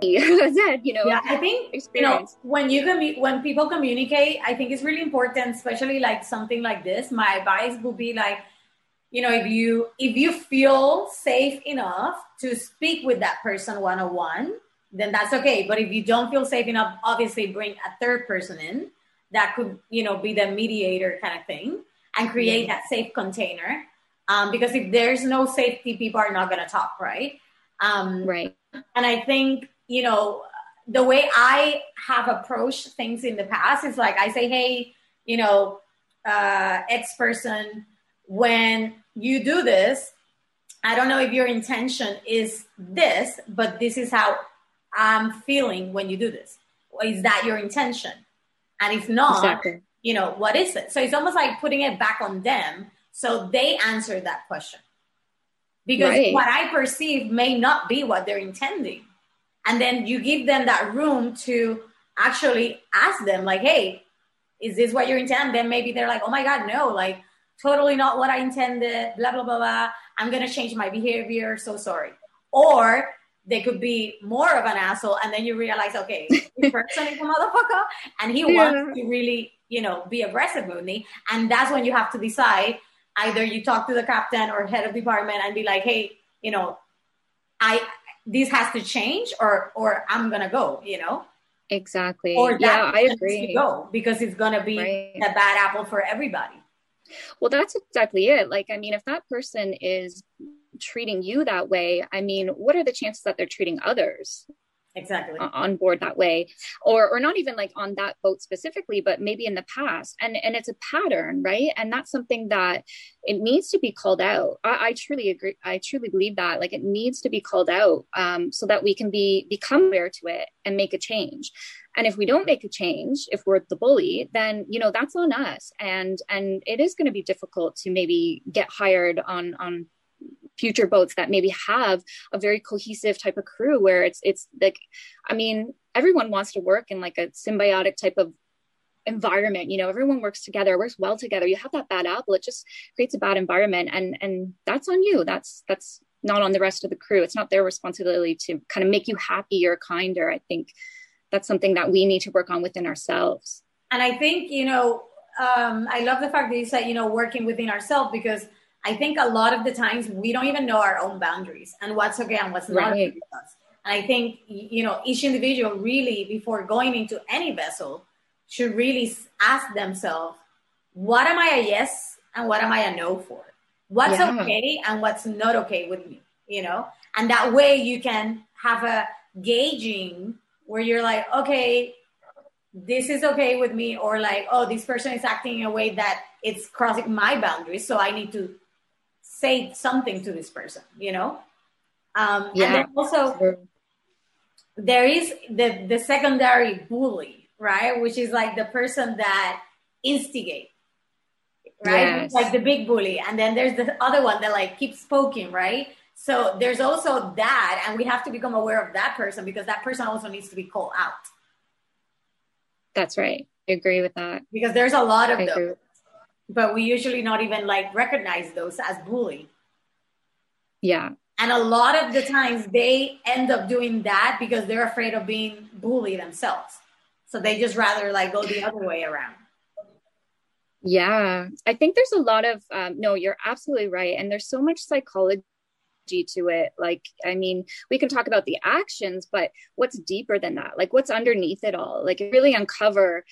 said, Yeah, I think, experience. when people communicate, I think it's really important, especially like something like this. My advice would be like, if you feel safe enough to speak with that person one on one, then that's okay. But if you don't feel safe enough, obviously bring a third person in that could, be the mediator kind of thing, and create that safe container. Because if there's no safety, people are not going to talk, right? Right. And I think, the way I have approached things in the past is like, I say, hey, X person, when you do this, I don't know if your intention is this, but this is how I'm feeling when you do this. Is that your intention? And if not, Exactly. What is it? So it's almost like putting it back on them so they answer that question. Because what I perceive may not be what they're intending. And then you give them that room to actually ask them, like, hey, is this what you intend? Then maybe they're like, oh my God, no, like totally not what I intended, blah, blah, blah, blah. I'm going to change my behavior. So sorry. Or they could be more of an asshole. And then you realize, okay, this person is a motherfucker and he wants to really, be aggressive with me. And that's when you have to decide, either you talk to the captain or head of department and be like, hey, this has to change or I'm going to go, Exactly. Or I agree. To go because it's going to be a bad apple for everybody. Well, that's exactly it. Like, I mean, if that person is treating you that way, I mean, what are the chances that they're treating others exactly on board that way, or not even like on that boat specifically, but maybe in the past? And it's a pattern, right? And that's something that it needs to be called out. I truly agree. I truly believe that, like, it needs to be called out, so that we can become aware to it and make a change. And if we don't make a change, if we're the bully, then, that's on us. And it is going to be difficult to maybe get hired on future boats that maybe have a very cohesive type of crew where it's like, I mean, everyone wants to work in like a symbiotic type of environment. Everyone works together, works well together. You have that bad apple, it just creates a bad environment. And that's on you. That's not on the rest of the crew. It's not their responsibility to kind of make you happier or kinder. I think that's something that we need to work on within ourselves. And I think, I love the fact that you said, working within ourselves, because I think a lot of the times we don't even know our own boundaries and what's okay and what's not okay with us. And I think, each individual really, before going into any vessel, should really ask themselves, what am I a yes and what am I a no for? What's okay and what's not okay with me, And that way you can have a gauging where you're like, okay, this is okay with me, or like, oh, this person is acting in a way that it's crossing my boundaries, so I need to say something to this person, And then also there is the secondary bully, right? Which is like the person that instigates, right? Yes. Like the big bully. And then there's the other one that like keeps poking, right? So there's also that, and we have to become aware of that person, because that person also needs to be called out. That's right. I agree with that. Because there's a lot of those, but we usually not even like recognize those as bullying. Yeah. And a lot of the times they end up doing that because they're afraid of being bullied themselves. So they just rather like go the other way around. Yeah. I think there's a lot of, no, you're absolutely right. And there's so much psychology to it. Like, I mean, we can talk about the actions, but what's deeper than that? Like, what's underneath it all? Like, really uncover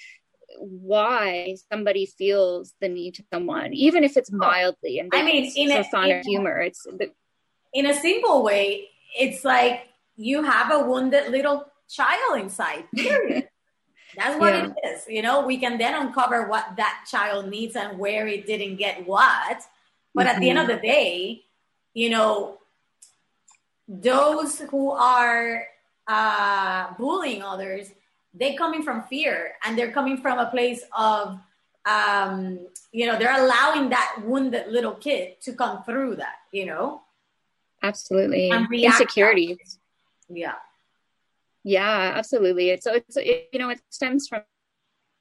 why somebody feels the need to someone, even if it's mildly. And I mean, in a humor, it's in a simple way, it's like you have a wounded little child inside. Period. That's what it is. We can then uncover what that child needs and where it didn't get what. But at the end of the day, those who are bullying others, they're coming from fear, and they're coming from a place of, they're allowing that wounded little kid to come through that, Absolutely. Insecurity. Yeah, absolutely. It stems from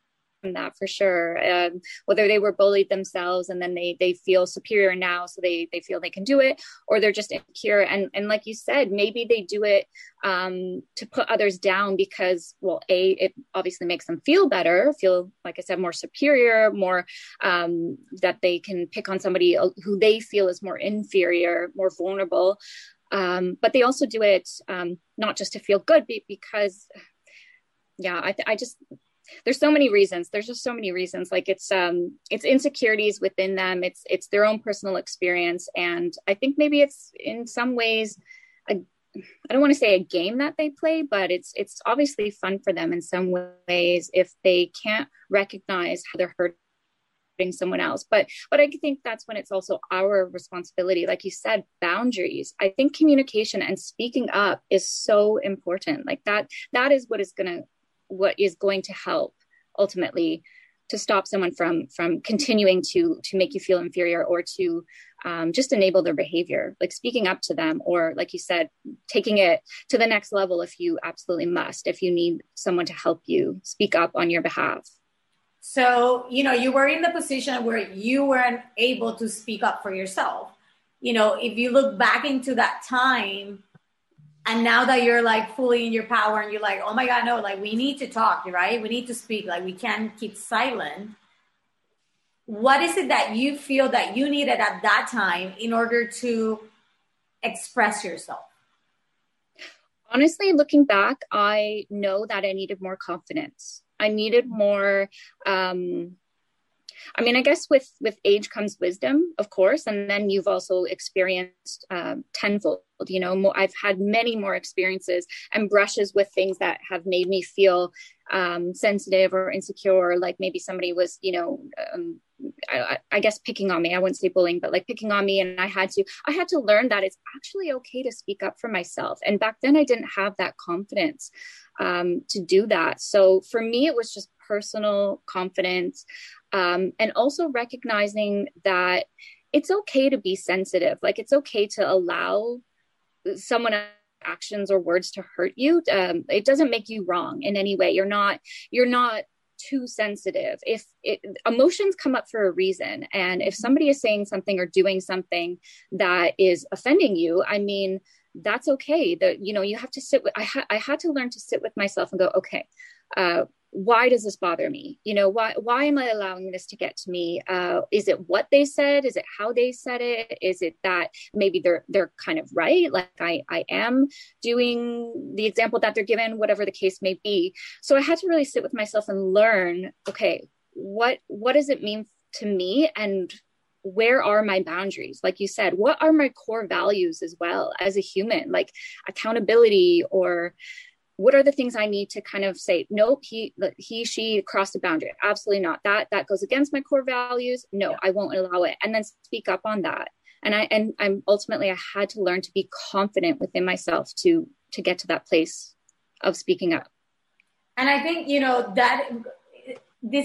that for sure. Whether they were bullied themselves and then they feel superior now, so they feel they can do it, or they're just insecure. And like you said, maybe they do it to put others down because, well, it obviously makes them feel better, feel, like I said, more superior, more that they can pick on somebody who they feel is more inferior, more vulnerable. But they also do it not just to feel good, because, yeah, I just, there's so many reasons. There's just so many reasons. Like it's insecurities within them. It's their own personal experience. And I think maybe it's in some ways, I don't want to say a game that they play, but it's obviously fun for them in some ways if they can't recognize how they're hurting someone else. But I think that's when it's also our responsibility. Like you said, boundaries. I think communication and speaking up is so important. Like that is what is going to help ultimately to stop someone from continuing to make you feel inferior, or to just enable their behavior, like speaking up to them, or like you said, taking it to the next level if you absolutely must, if you need someone to help you speak up on your behalf. So, you were in the position where you weren't able to speak up for yourself. If you look back into that time, and now that you're like fully in your power and you're like, oh my God, no, like we need to talk, right? We need to speak, like we can't keep silent. What is it that you feel that you needed at that time in order to express yourself? Honestly, looking back, I know that I needed more confidence. I needed more, I guess with age comes wisdom, of course. And then you've also experienced tenfold, I've had many more experiences and brushes with things that have made me feel sensitive or insecure. Like maybe somebody was, I guess picking on me. I wouldn't say bullying, but like picking on me. And I had to learn that it's actually okay to speak up for myself. And back then I didn't have that confidence to do that. So for me, it was just personal confidence. And also recognizing that it's okay to be sensitive. Like it's okay to allow someone's actions or words to hurt you. It doesn't make you wrong in any way. You're not too sensitive. If emotions come up for a reason, and if somebody is saying something or doing something that is offending you, that's okay. That, you have to sit with, I had to learn to sit with myself and go, okay, why does this bother me? Why am I allowing this to get to me? Is it what they said? Is it how they said it? Is it that maybe they're kind of right? Like I am doing the example that they're given, whatever the case may be. So I had to really sit with myself and learn, okay, what does it mean to me? And where are my boundaries? Like you said, what are my core values as well as a human, like accountability, or what are the things I need to kind of say, nope, she crossed a boundary. Absolutely not. That goes against my core values. No, I won't allow it. And then speak up on that. And I'm ultimately, I had to learn to be confident within myself to get to that place of speaking up. And I think, that this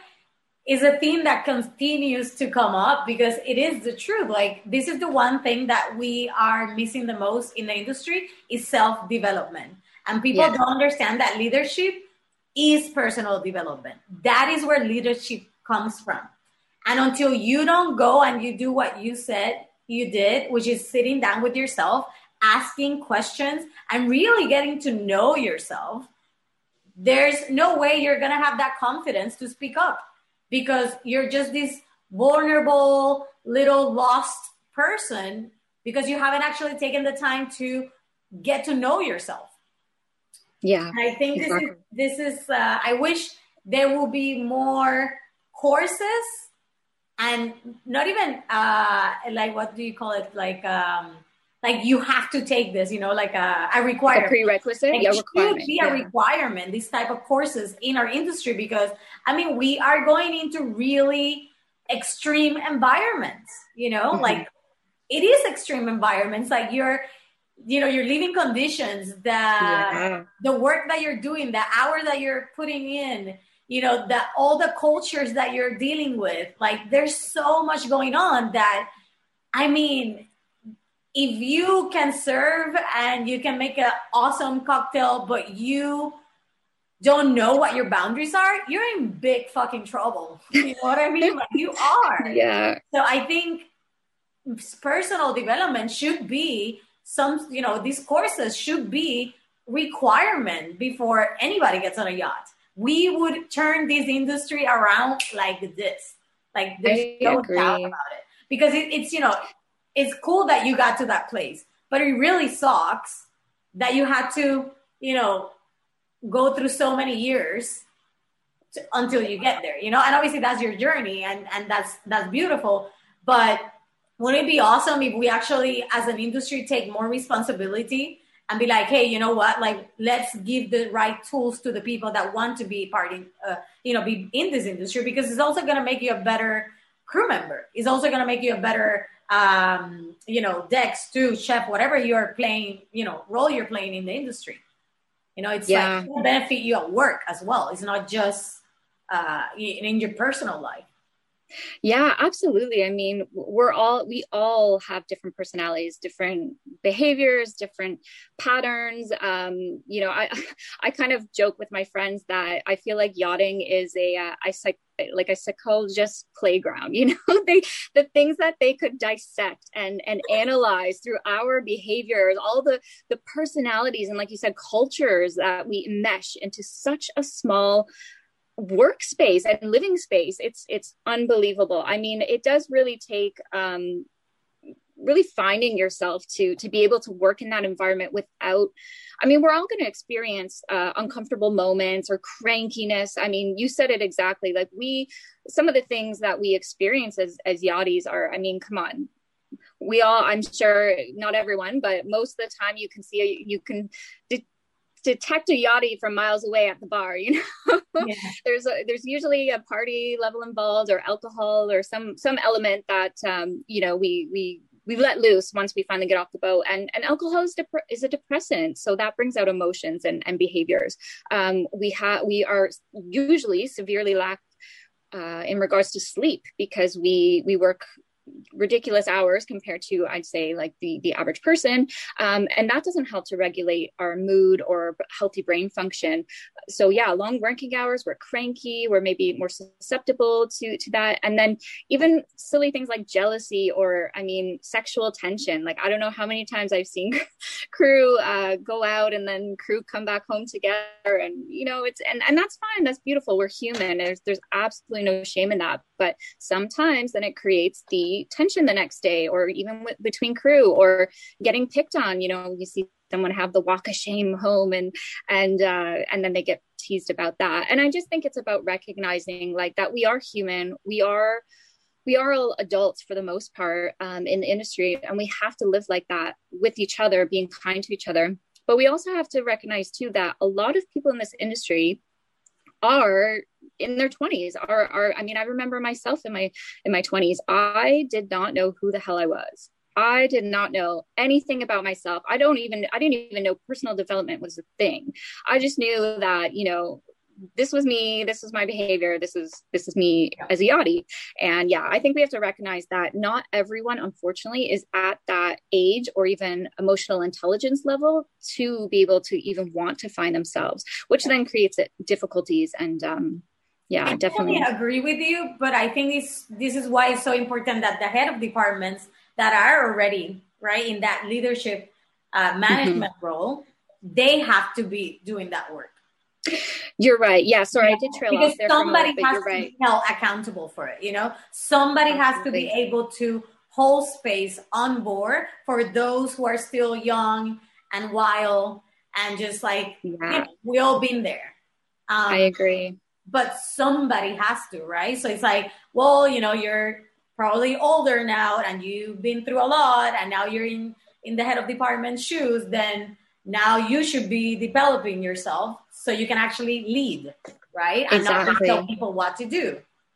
is a theme that continues to come up, because it is the truth. Like, this is the one thing that we are missing the most in the industry is self-development. And people don't understand that leadership is personal development. That is where leadership comes from. And until you don't go and you do what you said you did, which is sitting down with yourself, asking questions, and really getting to know yourself, there's no way you're going to have that confidence to speak up, because you're just this vulnerable little lost person because you haven't actually taken the time to get to know yourself. Yeah. And I think this is I wish there will be more courses, and not even like, what do you call it? Like you have to take this, like a requirement. A prerequisite? It should be a requirement, these type of courses in our industry, because we are going into really extreme environments, like it is extreme environments. Like your living conditions, the work that you're doing, the hours that you're putting in, all the cultures that you're dealing with. Like, there's so much going on that, if you can serve and you can make an awesome cocktail, but you don't know what your boundaries are, you're in big fucking trouble. You know what I mean? Like, you are. Yeah. So I think personal development should be these courses should be requirement before anybody gets on a yacht. We would turn this industry around like this. Like, there's no doubt about it. Because it's cool that you got to that place, but it really sucks that you had to, go through so many years until you get there, and obviously that's your journey, and that's beautiful. But wouldn't it be awesome if we actually, as an industry, take more responsibility and be like, hey, you know what? Like, let's give the right tools to the people that want to be be in this industry, because it's also going to make you a better crew member. It's also going to make you a better, deck, stew, chef, whatever you're playing, role you're playing in the industry. It's like, it'll benefit you at work as well. It's not just in your personal life. Yeah, absolutely. I mean, we all have different personalities, different behaviors, different patterns. I kind of joke with my friends that I feel like yachting is a psychologist playground. The things that they could dissect and analyze through our behaviors, all the personalities and, like you said, cultures that we mesh into such a small workspace and living space. It's unbelievable. I mean, it does really take really finding yourself to be able to work in that environment without, we're all going to experience uncomfortable moments or crankiness. I mean, you said it exactly. Like, some of the things that we experience as yachties are, come on, we all, I'm sure not everyone, but most of the time you can detect a yachty from miles away at the bar. Yeah. There's usually a party level involved, or alcohol, or some element that we let loose once we finally get off the boat. And alcohol is a depressant, so that brings out emotions and behaviors. We are usually severely lacked in regards to sleep, because we work ridiculous hours compared to, I'd say, like the average person. And that doesn't help to regulate our mood or healthy brain function. So yeah, long working hours, we're cranky, we're maybe more susceptible to that. And then even silly things like jealousy or, sexual tension. Like, I don't know how many times I've seen crew go out and then crew come back home together. And, and that's fine. That's beautiful. We're human. There's absolutely no shame in that. But sometimes then it creates the tension the next day, or even between crew, or getting picked on. You see someone have the walk of shame home, and then they get teased about that. And I just think it's about recognizing, like, that we are human. We are all adults for the most part in the industry, and we have to live like that with each other, being kind to each other. But we also have to recognize too that a lot of people in this industry are in their 20s. I remember myself in my 20s, I did not know who the hell I was. I did not know anything about myself. I didn't even know personal development was a thing. I just knew that, this was me, this was my behavior, this is me as a yachty. And yeah, I think we have to recognize that not everyone, unfortunately, is at that age or even emotional intelligence level to be able to even want to find themselves, which then creates difficulties. And I definitely agree with you, but I think this is why it's so important that the head of departments that are already right in that leadership management role, they have to be doing that work. You're right. Yeah. Sorry, I did trail off there. Somebody has to be held accountable for it. Somebody has to be able to hold space on board for those who are still young and wild, and just like, we all been there. I agree. But somebody has to, right? So it's like, well, you're probably older now and you've been through a lot, and now you're in the head of department's shoes, then now you should be developing yourself so you can actually lead, right? And not just tell people what to do.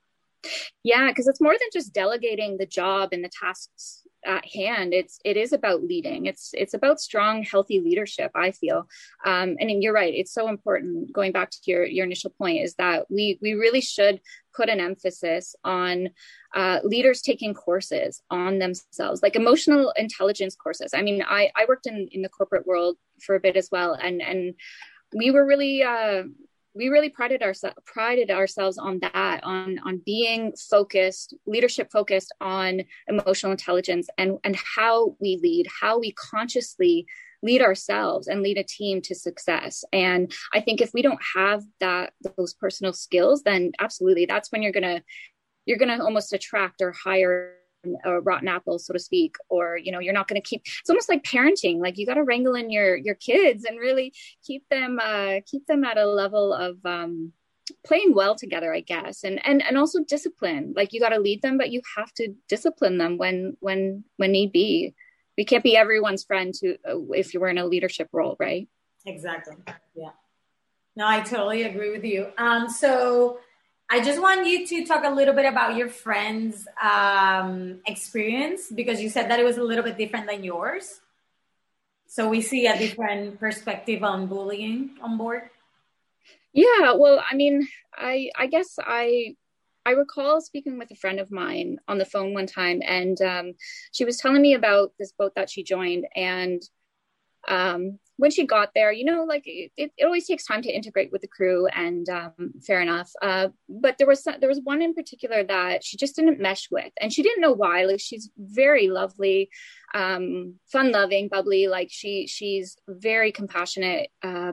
Yeah, because it's more than just delegating the job and the tasks at hand. It is about leading. It's about strong, healthy leadership, I feel. And you're right. It's so important. Going back to your initial point, is that we really should put an emphasis on leaders taking courses on themselves, like emotional intelligence courses. I worked in the corporate world for a bit as well. And we were really we really prided ourselves on that, on being focused, leadership focused on emotional intelligence and how we lead, how we consciously lead ourselves and lead a team to success. And I think if we don't have those personal skills, then absolutely, that's when you're gonna almost attract or hire a rotten apple, so to speak, or you're not going to keep. It's almost like parenting. Like you got to wrangle in your kids and really keep them at a level of playing well together, I guess, and also discipline. Like you got to lead them, but you have to discipline them when need be. We can't be everyone's friend if you were in a leadership role, right? Exactly. Yeah. No, I totally agree with you. So I just want you to talk a little bit about your friend's experience, because you said that it was a little bit different than yours. So we see a different perspective on bullying on board. Yeah, well, I mean, I guess I recall speaking with a friend of mine on the phone one time, and she was telling me about this boat that she joined. And when she got there, like it always takes time to integrate with the crew, and fair enough. But there was one in particular that she just didn't mesh with, and she didn't know why. Like she's very lovely, fun-loving, bubbly. Like she's very compassionate,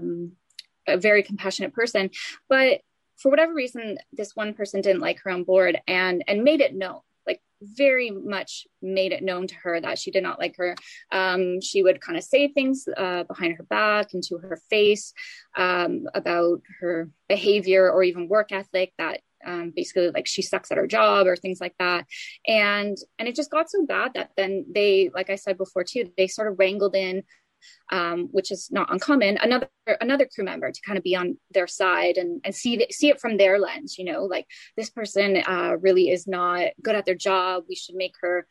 a very compassionate person. But for whatever reason, this one person didn't like her on board and made it known. Very much made it known to her that she did not like her. She would kind of say things behind her back and to her face about her behavior or even work ethic, that basically like she sucks at her job or things like that. And it just got so bad that then they, like I said before too, they sort of wrangled in, which is not uncommon, another crew member to kind of be on their side and see it from their lens, like this person really is not good at their job. We should make her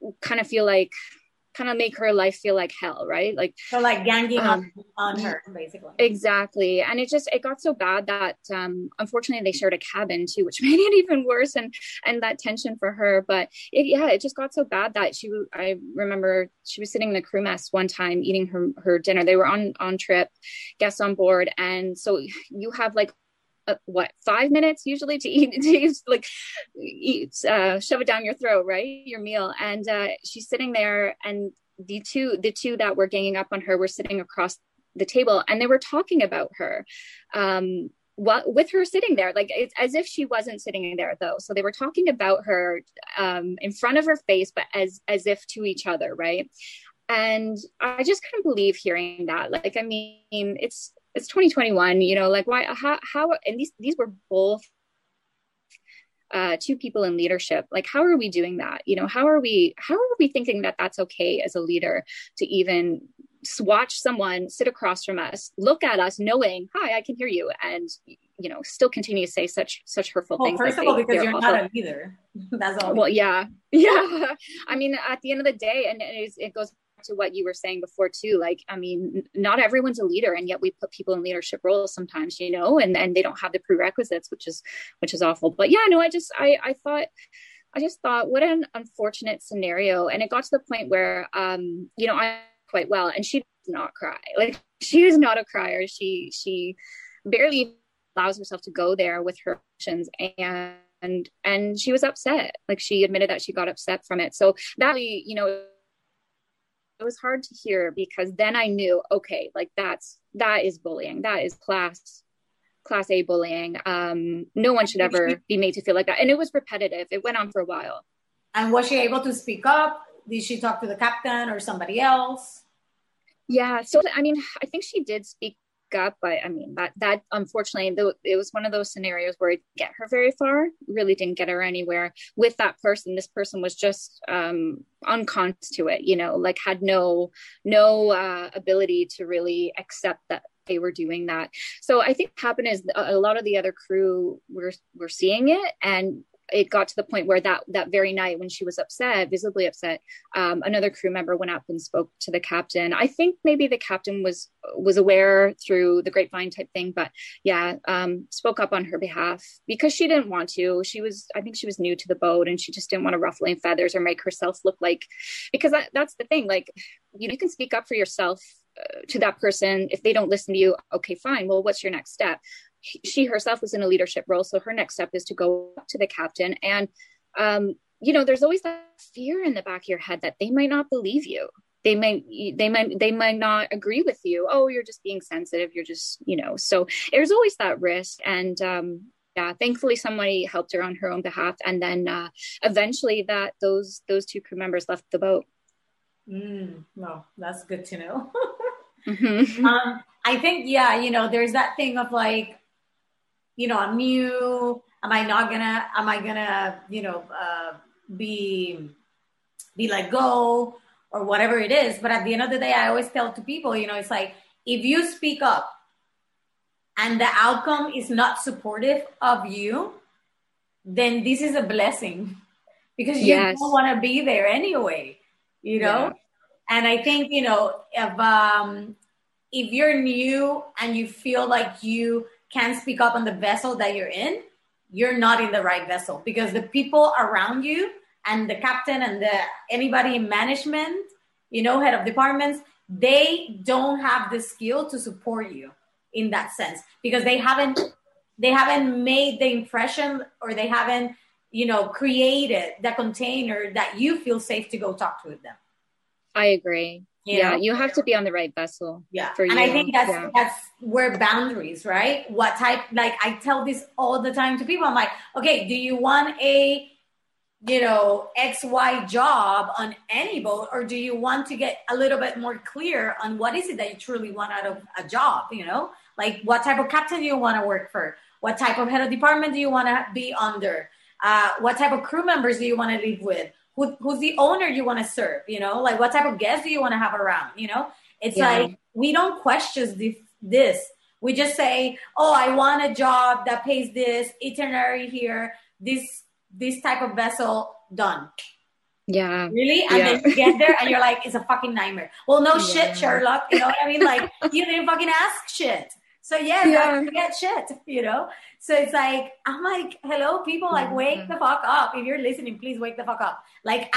make her life feel like hell, right? Like so, like ganging on her, basically. Exactly. And it got so bad that unfortunately they shared a cabin too, which made it even worse, and that tension for her. But it just got so bad that I remember she was sitting in the crew mess one time eating her dinner. They were on trip, guests on board, and so you have like 5 minutes usually to shove it down your throat, right? Your meal. And she's sitting there, and the two that were ganging up on her were sitting across the table, and they were talking about her with her sitting there, like it's as if she wasn't sitting there though. So they were talking about her in front of her face, but as if to each other, right? And I just couldn't believe hearing that. Like, I mean, it's 2021, like why, how, and these were both two people in leadership. Like, how are we doing that? How are we thinking that that's okay as a leader to even watch someone sit across from us, look at us knowing, hi, I can hear you, and still continue to say such hurtful things. First of all, because you're not a leader. That's all. Well, yeah. I mean, at the end of the day, and it goes to what you were saying before too. Like, I mean, not everyone's a leader, and yet we put people in leadership roles sometimes, and they don't have the prerequisites, which is awful. But yeah, no, I just thought what an unfortunate scenario. And it got to the point where, I quite well, and she does not cry. Like, she is not a crier. She barely allows herself to go there with her emotions, and she was upset. Like, she admitted that she got upset from it. So that, it was hard to hear, because then I knew, okay, like that is bullying. That is class A bullying. No one should ever be made to feel like that. And it was repetitive. It went on for a while. And was she able to speak up? Did she talk to the captain or somebody else? Yeah. So, I mean, I think she did speak up, but I mean, that unfortunately, it was one of those scenarios where it didn't get her very far, really didn't get her anywhere with that person. This person was just unconscious to it, like had no ability to really accept that they were doing that. So I think what happened is a lot of the other crew were seeing it, and it got to the point where that very night, when she was upset, visibly upset, another crew member went up and spoke to the captain. I think maybe the captain was aware through the grapevine type thing, but yeah, spoke up on her behalf, because she didn't want to. I think she was new to the boat, and she just didn't want to ruffle any feathers or make herself look like, because that's the thing. Like, you can speak up for yourself to that person. If they don't listen to you, okay, fine. Well, what's your next step? she herself was in a leadership role. So her next step is to go up to the captain. And, you know, there's always that fear in the back of your head that they might not believe you. They might not agree with you. Oh, you're just being sensitive. You're just, you know, so there's always that risk. And, yeah, thankfully somebody helped her on her own behalf. And then, eventually those two crew members left the boat. Well, that's good to know. Mm-hmm. I think, yeah, you know, there's that thing of like, you know, I'm new. Am I gonna, you know, be let go or whatever it is? But at the end of the day, I always tell to people, you know, it's like, if you speak up and the outcome is not supportive of you, then this is a blessing, because you don't want to be there anyway, you know? Yeah. And I think, you know, if you're new and you feel like you can't speak up on the vessel that you're in, you're not in the right vessel, because the people around you and the captain and anybody in management, you know, head of departments, they don't have the skill to support you in that sense, because they haven't made the impression, or they haven't, you know, created the container that you feel safe to go talk to them. I agree. Yeah, you have to be on the right vessel. Yeah, for you. And I think that's where boundaries, right? What type? Like, I tell this all the time to people. I'm like, okay, do you want a, you know, XY job on any boat, or do you want to get a little bit more clear on what is it that you truly want out of a job? You know, like, what type of captain do you want to work for? What type of head of department do you want to be under? What type of crew members do you want to live with? Who's the owner you want to serve? You know, like, what type of guests do you want to have around? You know, it's like, we don't question this. We just say, oh, I want a job that pays this, itinerary here, this type of vessel, done. Yeah. Really? And then you get there and you're like, it's a fucking nightmare. Well, no shit, Sherlock. You know what I mean? Like, you didn't fucking ask shit. So you get shit, you know? So it's like, I'm like, hello, people, like, wake the fuck up. If you're listening, please wake the fuck up. Like,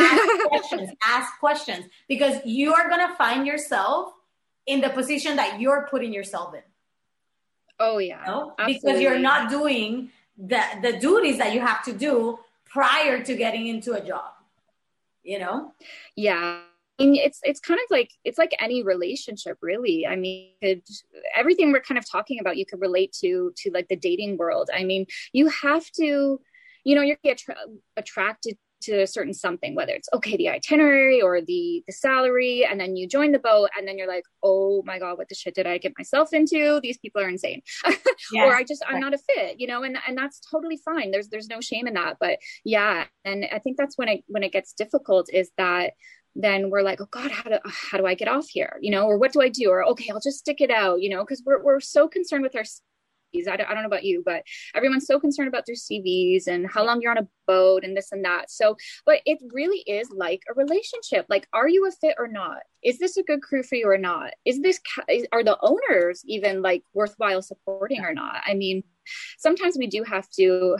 ask questions, because you are going to find yourself in the position that you're putting yourself in. Oh, yeah. You know? Because you're not doing the duties that you have to do prior to getting into a job, you know? Yeah. I mean, it's kind of like, it's like any relationship, really. I mean, everything we're kind of talking about, you could relate to like the dating world. I mean, you have to, you know, you're attracted to a certain something, whether it's the itinerary or the salary, and then you join the boat, and then you're like, oh my God, what the shit did I get myself into? These people are insane. Or I'm not a fit, you know, and that's totally fine. There's no shame in that. But yeah, and I think that's when it gets difficult, is that then we're like, oh God, how do I get off here? You know, or what do I do? Or, okay, I'll just stick it out, you know, because we're so concerned with our CVs. I don't know about you, but everyone's so concerned about their CVs and how long you're on a boat and this and that. So, but it really is like a relationship. Like, are you a fit or not? Is this a good crew for you or not? Are the owners even like worthwhile supporting or not? I mean, sometimes we do have to,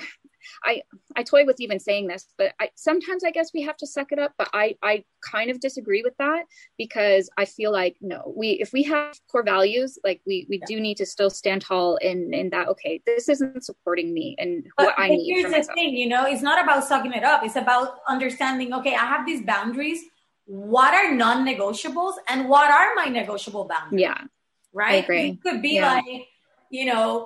I toy with even saying this, but sometimes I guess we have to suck it up, but I kind of disagree with that, because I feel like, no, if we have core values, like we do need to still stand tall in that, okay, this isn't supporting me and what I need. Here's the thing, you know, it's not about sucking it up. It's about understanding, okay, I have these boundaries. What are non-negotiables and what are my negotiable boundaries? Yeah. Right? I agree. It could be like, you know,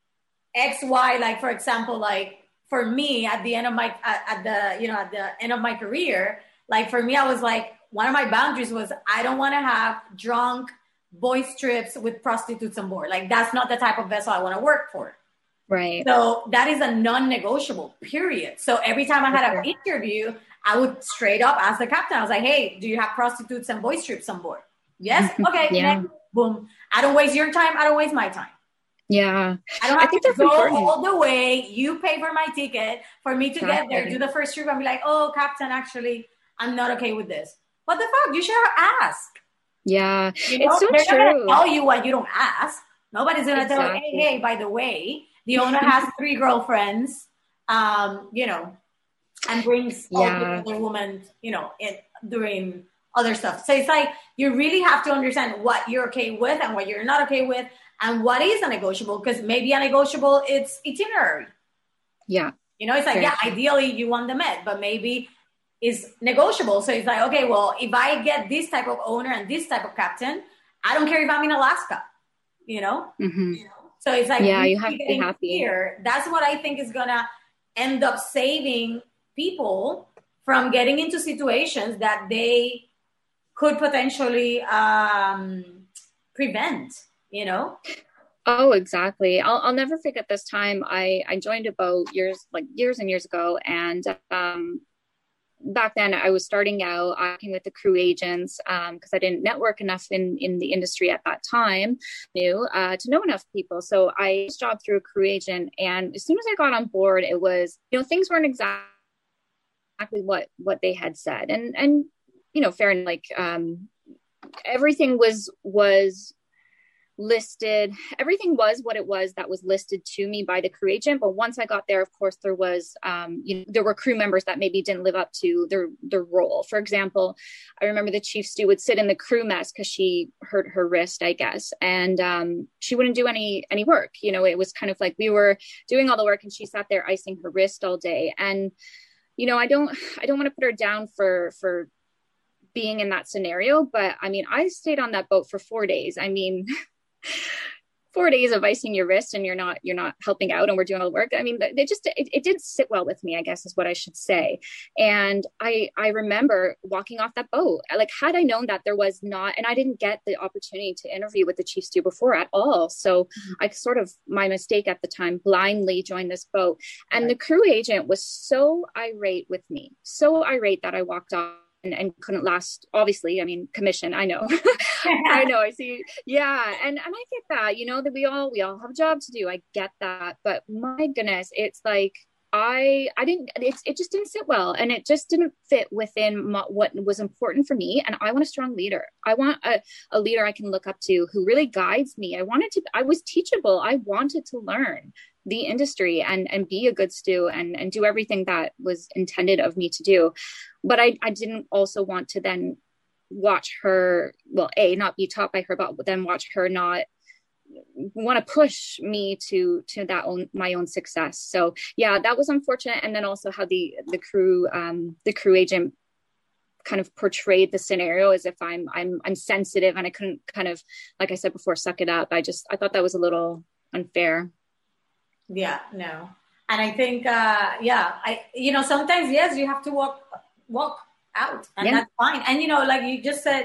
X, Y, like, for example, like, for me, at the end of my end of my career, like, for me, I was like, one of my boundaries was, I don't want to have drunk boys trips with prostitutes on board. Like, that's not the type of vessel I want to work for. Right. So that is a non-negotiable, period. So every time I had an interview, I would straight up ask the captain. I was like, hey, do you have prostitutes and boys trips on board? Yes. Okay. Next. Boom. I don't waste your time. I don't waste my time. Yeah. I don't have to go all the way. You pay for my ticket for me to get there, do the first trip, and be like, oh, captain, actually, I'm not okay with this. What the fuck? You should have asked. Yeah. You know? It's so They're true. not going to tell you what you don't ask. Nobody's going to tell you, hey, by the way, the owner has 3 girlfriends, you know, and brings all the other women, you know, doing other stuff. So it's like, you really have to understand what you're okay with and what you're not okay with. and what is a negotiable, because maybe a negotiable, it's itinerary. Yeah. You know, it's like, yeah, ideally you want the Met, but maybe it's negotiable. So it's like, okay, well, if I get this type of owner and this type of captain, I don't care if I'm in Alaska, you know? Mm-hmm. So it's like, yeah, you have to be happy. Here. That's what I think is going to end up saving people from getting into situations that they could potentially prevent, you know? Oh, exactly. I'll never forget this time. I joined a boat years and years ago. And back then I was starting out working with the crew agents because I didn't network enough in the industry at that time to know enough people. So I jobbed through a crew agent. And as soon as I got on board, it was, things weren't exactly what they had said. And fair and everything was listed. Everything was what it was that was listed to me by the crew agent. But once I got there, of course, there was, there were crew members that maybe didn't live up to their role. For example, I remember the chief stew would sit in the crew mess because she hurt her wrist, I guess. And she wouldn't do any work. It was kind of like we were doing all the work and she sat there icing her wrist all day. And, I don't want to put her down for being in that scenario, but I mean, I stayed on that boat for 4 days. I mean, 4 days of icing your wrist and you're not helping out and we're doing all the work. I mean, it didn't sit well with me, I guess is what I should say. And I remember walking off that boat, had I known that there was not, and I didn't get the opportunity to interview with the chief stew before at all. So I sort of, my mistake at the time, blindly joined this boat. And the crew agent was so irate with me, that I walked off and couldn't last, obviously. I mean, commission, I know. I know, I see. Yeah. And I get that, that we all have a job to do. I get that. But my goodness, it's like, it just didn't sit well. And it just didn't fit within what was important for me. And I want a strong leader. I want a leader I can look up to who really guides me. I was teachable. I wanted to learn the industry and be a good stew and do everything that was intended of me to do. But I didn't also want to then watch her, not be taught by her, but then watch her not want to push me to my own success. So yeah, that was unfortunate. And then also how the crew agent kind of portrayed the scenario as if I'm sensitive and I couldn't kind of, like I said before, suck it up. I thought that was a little unfair. Yeah, no. And I think, sometimes, yes, you have to walk out and that's fine. And, like you just said,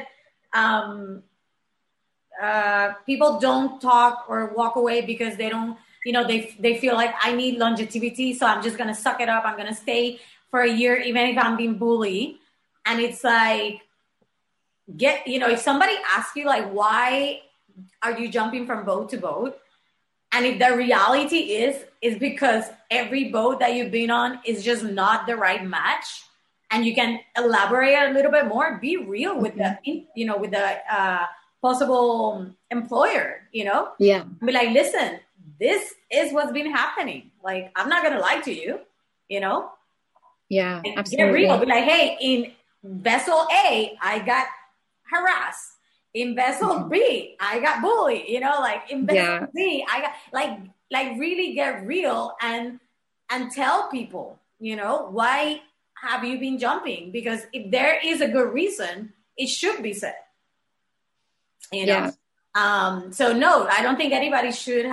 people don't talk or walk away because they don't, they feel like I need longevity. So I'm just going to suck it up. I'm going to stay for a year, even if I'm being bullied. And it's like, if somebody asks you, like, why are you jumping from boat to boat? And if the reality is because every boat that you've been on is just not the right match, and you can elaborate a little bit more, be real with with the possible employer, Yeah. Be like, listen, this is what's been happening. Like, I'm not going to lie to you, Yeah, and absolutely. get real. Be like, hey, in vessel A, I got harassed. In vessel B, I got bullied, in vessel C, I got like really get real and tell people, why have you been jumping? Because if there is a good reason, it should be said, Yeah. So no, I don't think anybody should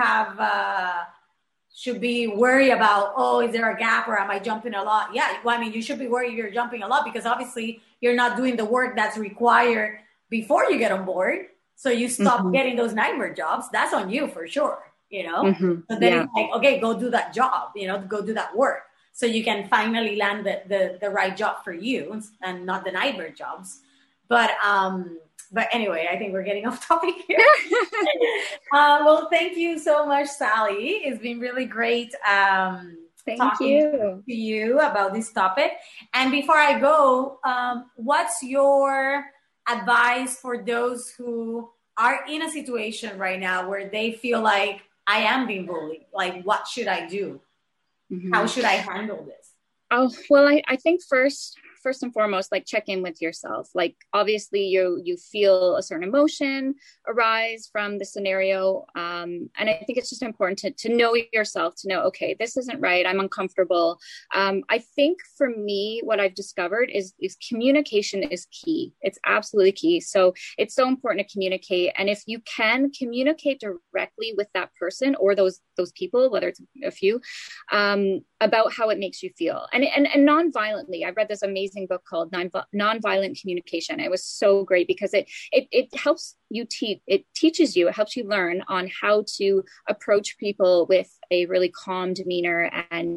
be worried about, is there a gap or am I jumping a lot? Yeah. Well, I mean, you should be worried you're jumping a lot because obviously you're not doing the work that's required before you get on board. So you stop getting those nightmare jobs. That's on you for sure, So then it's like, okay, go do that job, go do that work. So you can finally land the right job for you and not the nightmare jobs. But anyway, I think we're getting off topic here. Well, thank you so much, Sally. It's been really great talking to you about this topic. And before I go, what's your advice for those who are in a situation right now where they feel like I am being bullied? Like, what should I do? How should I handle this? Oh, well, I think first first and foremost, like check in with yourself. Like obviously you feel a certain emotion arise from the scenario. And I think it's just important to know yourself, to know, okay, this isn't right. I'm uncomfortable. I think for me, what I've discovered is communication is key. It's absolutely key. So it's so important to communicate. And if you can communicate directly with that person or those people, whether it's a few, about how it makes you feel, and non-violently. I read this amazing book called Nonviolent Communication. It was so great because it helps you it teaches you, it helps you learn on how to approach people with a really calm demeanor and,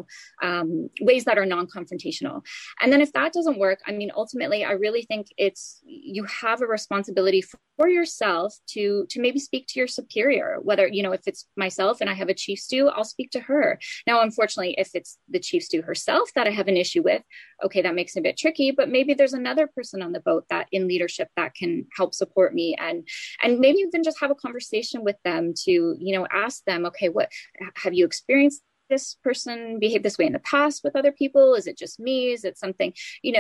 ways that are non-confrontational. And then if that doesn't work, I mean, ultimately, I really think you have a responsibility for yourself to maybe speak to your superior, whether, if it's myself and I have a chief stew, I'll speak to her. Now, unfortunately, if it's the chief stew herself that I have an issue with, okay, that makes it a bit tricky, but maybe there's another person on the boat that in leadership that can help support me. And maybe you can just have a conversation with them to, ask them, okay, what have you experienced this person behave this way in the past with other people? Is it just me? Is it something,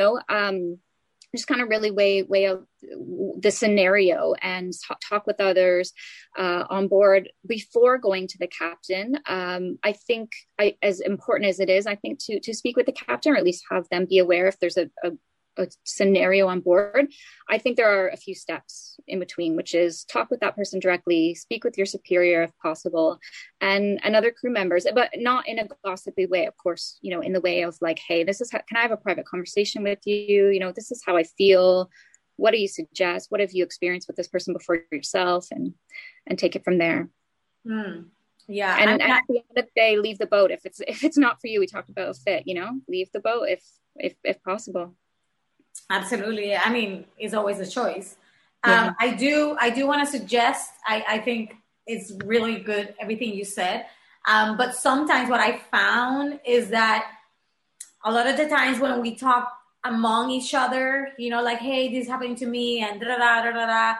just kind of really weigh out the scenario and talk with others on board before going to the captain. I think as important as it is, I think to speak with the captain, or at least have them be aware if there's a scenario on board. I think there are a few steps in between, which is talk with that person directly, speak with your superior if possible, and other crew members, but not in a gossipy way, of course, in the way of like, hey, this is how, can I have a private conversation with you? This is how I feel. What do you suggest? What have you experienced with this person before yourself? And take it from there. Yeah. And at the end of the day, leave the boat. If it's not for you, we talked about a fit, leave the boat if possible. Absolutely. I mean, it's always a choice. Yeah. I do want to suggest, I think it's really good, everything you said. But sometimes what I found is that a lot of the times when we talk among each other, like, hey, this is happening to me and da-da-da-da-da-da,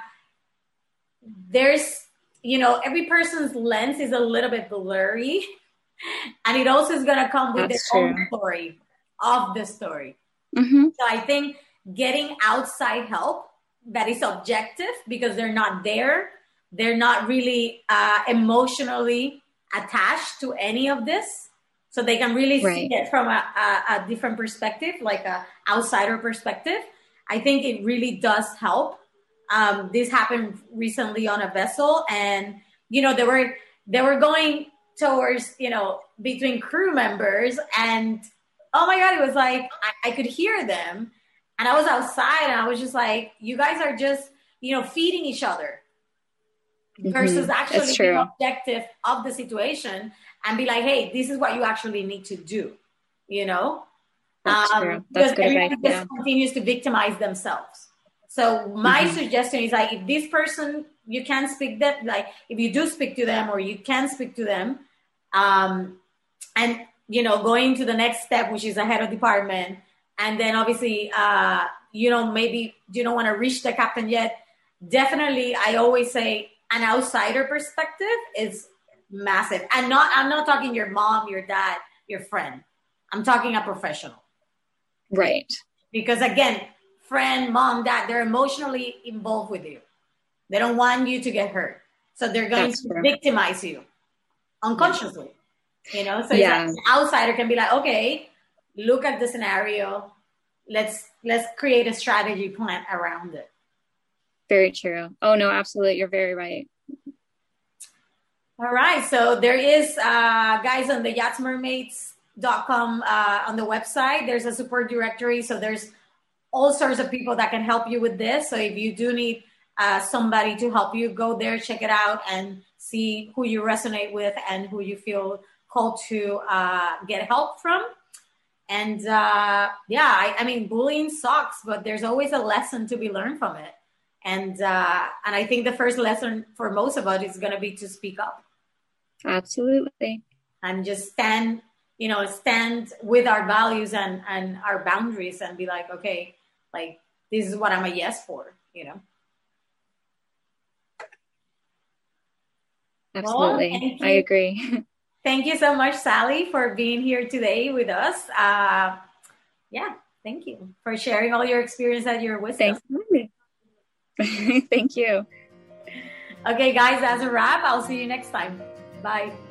there's, every person's lens is a little bit blurry. And it also is going to come with their own story of the story. Mm-hmm. So I think getting outside help that is objective, because they're not there, they're not really emotionally attached to any of this, so they can really see it from a different perspective, like a outsider perspective. I think it really does help. This happened recently on a vessel, and they were going towards between crew members, and oh my God, it was like, I could hear them. And I was outside and I was just like, you guys are just, feeding each other versus actually being objective of the situation and be like, hey, this is what you actually need to do, That's true. That's because everybody just continues to victimize themselves. So my suggestion is like, if this person, you can speak them, like if you do speak to them or you can speak to them, and going to the next step, which is the head of department. And then obviously, maybe you don't want to reach the captain yet. Definitely, I always say an outsider perspective is massive. And I'm not talking your mom, your dad, your friend. I'm talking a professional. Right. Because again, friend, mom, dad, they're emotionally involved with you. They don't want you to get hurt. So they're going to victimize you unconsciously. So it's like an outsider can be like, okay, look at the scenario. Let's create a strategy plan around it. Very true. Oh no, absolutely. You're very right. All right. So there is, guys, on the yachtsmermaids.com on the website, there's a support directory. So there's all sorts of people that can help you with this. So if you do need somebody to help you, go there, check it out, and see who you resonate with and who you feel called to get help from. And I mean, bullying sucks, but there's always a lesson to be learned from it. And I think the first lesson for most of us is going to be to speak up. Absolutely. And just stand with our values and our boundaries and be like, okay, like, this is what I'm a yes for, Absolutely. Well, I agree. Thank you so much, Sally, for being here today with us. Thank you for sharing all your experience and your wisdom. Thanks. Thank you. Okay, guys, that's a wrap. I'll see you next time. Bye.